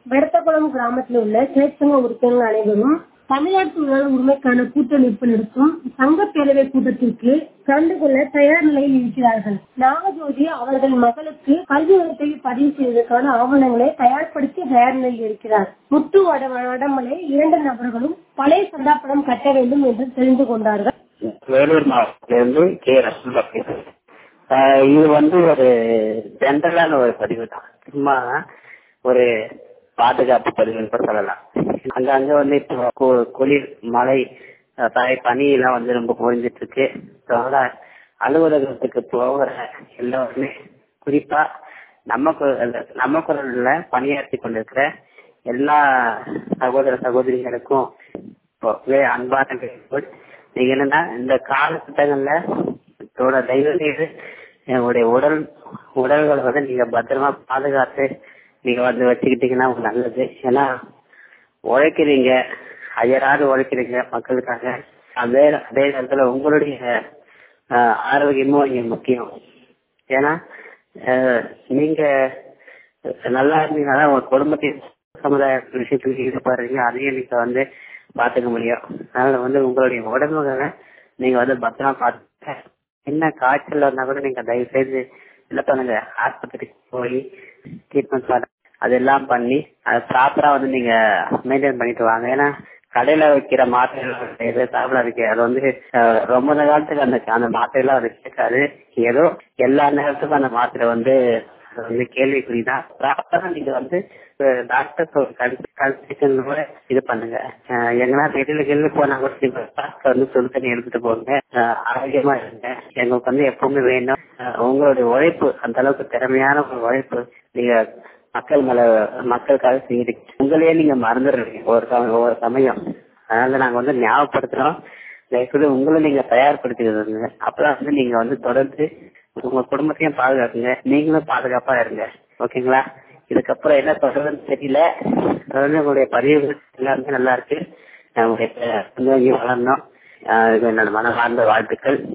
வெடத்தகுளம் கிராமத்தில் உள்ள தொழிற்சங்க உறுப்பினர்கள் அனைவரும் தமிழ்நாடு தொழிலாளர் உரிமைக்கான கூட்டமைப்பு நடத்தும் சங்க பேரவை கூட்டத்திற்கு கலந்து கொள்ள தயார் நிலையில் இருக்கிறார்கள். நாகஜோதி அவர்கள் மகளுக்கு கல்வி உரிமை பதிவு செய்வதற்கான ஆவணங்களை தயார்படுத்தி தயார் நிலையில் இருக்கிறார். முத்து வடமலை 2 நபர்களும் பழைய சந்தாப்பணம் கட்ட வேண்டும் என்று தெரிந்து கொண்டார்கள். வேலூர் மாவட்டத்திலிருந்து கே. ரசூலா பேசுறேன். இது ஒரு ஜென்ரலான ஒரு பதிவு தான். சும்மா ஒரு பாதுகாப்பு பதிவுன்னு கூட சொல்லலாம். அங்க இப்போ குளிர் மழை பனி எல்லாம் ரொம்ப குறைஞ்சிட்டு இருக்கு. அலுவலகத்துக்கு போகிற எல்லாருமே குறிப்பா நம்ம குரல்ல பணியாற்றி கொண்டிருக்கிற எல்லா சகோதர சகோதரிகளுக்கும் அன்பான வேண்டுகோள். நீங்க என்னன்னா இந்த காலகட்டங்கள்ல தயவு செய்து என்னுடைய உடல்களை நீங்க பத்திரமா பாதுகாத்து நீங்க வச்சுக்கிட்டீங்கன்னா நல்லது. ஏன்னா உழைக்கிறீங்க, அயராது உழைக்கிறீங்க மக்களுக்காக. அதே நேரத்துல உங்களுடைய ஆரோக்கியமும் இங்க முக்கியம். ஏன்னா நீங்க நல்லா இருந்தீங்கன்னா உங்க குடும்பத்தின் சமுதாய விஷயத்துக்கு ஈடுபடுறீங்க, அதையும் நீங்க பாத்துக்க முடியும். அதனால உங்களுடைய உடம்புகளை நீங்க பத்திரமா பார்த்து, என்ன காய்ச்சல் வந்தா கூட நீங்க தயவு செய்து என்ன பண்ணுங்க, ஆஸ்பத்திரிக்கு போய் ட்ரீட்மெண்ட் அதெல்லாம் பண்ணி அதை ப்ராப்பரா நீங்க மெயின்டைன் பண்ணிட்டு வாங்க. ஏன்னா கடையில வைக்கிற மாத்திரை சாப்பிட இருக்கு, அது ரொம்ப காலத்துக்கு அந்த மாத்திரை எல்லாம் கேட்காது. ஏதோ எல்லா நேரத்துக்கும் அந்த மாத்திரை கேள்விக்குறிதான். ப்ராப்பரா நீங்க டாக்டர் கன்சல்டேஷன் கூட இது பண்ணுங்க. எங்கன்னா வெளியில போனா கூட சுடு தண்ணி எடுத்துட்டு போங்க, ஆரோக்கியமா இருங்க. எங்களுக்கு எப்பவுமே வேணும் உங்களுடைய உழைப்பு, அந்த அளவுக்கு திறமையான ஒரு உழைப்பு நீங்க மக்களுக்காக செய்யறீங்க. உங்களையே நீங்க மறந்துடுறீங்க ஒவ்வொரு சமயம். அதனால நாங்க ஞாபகப்படுத்துறோம், தயவுசெய்து உங்களை நீங்க தயார்படுத்திடுங்க. அப்பதான் நீங்க தொடர்ந்து உங்க குடும்பத்தையும் பாதுகாக்குங்க, நீங்களும் பாதுகாப்பா இருங்க. ஓகேங்களா? இதுக்கப்புறம் என்ன சொல்றதுன்னு தெரியல. உங்களுடைய பதிவுகள் எல்லாருமே நல்லா இருக்கு. உங்களுடைய வளரணும். என்னோட மனமார்ந்த வாழ்த்துக்கள்.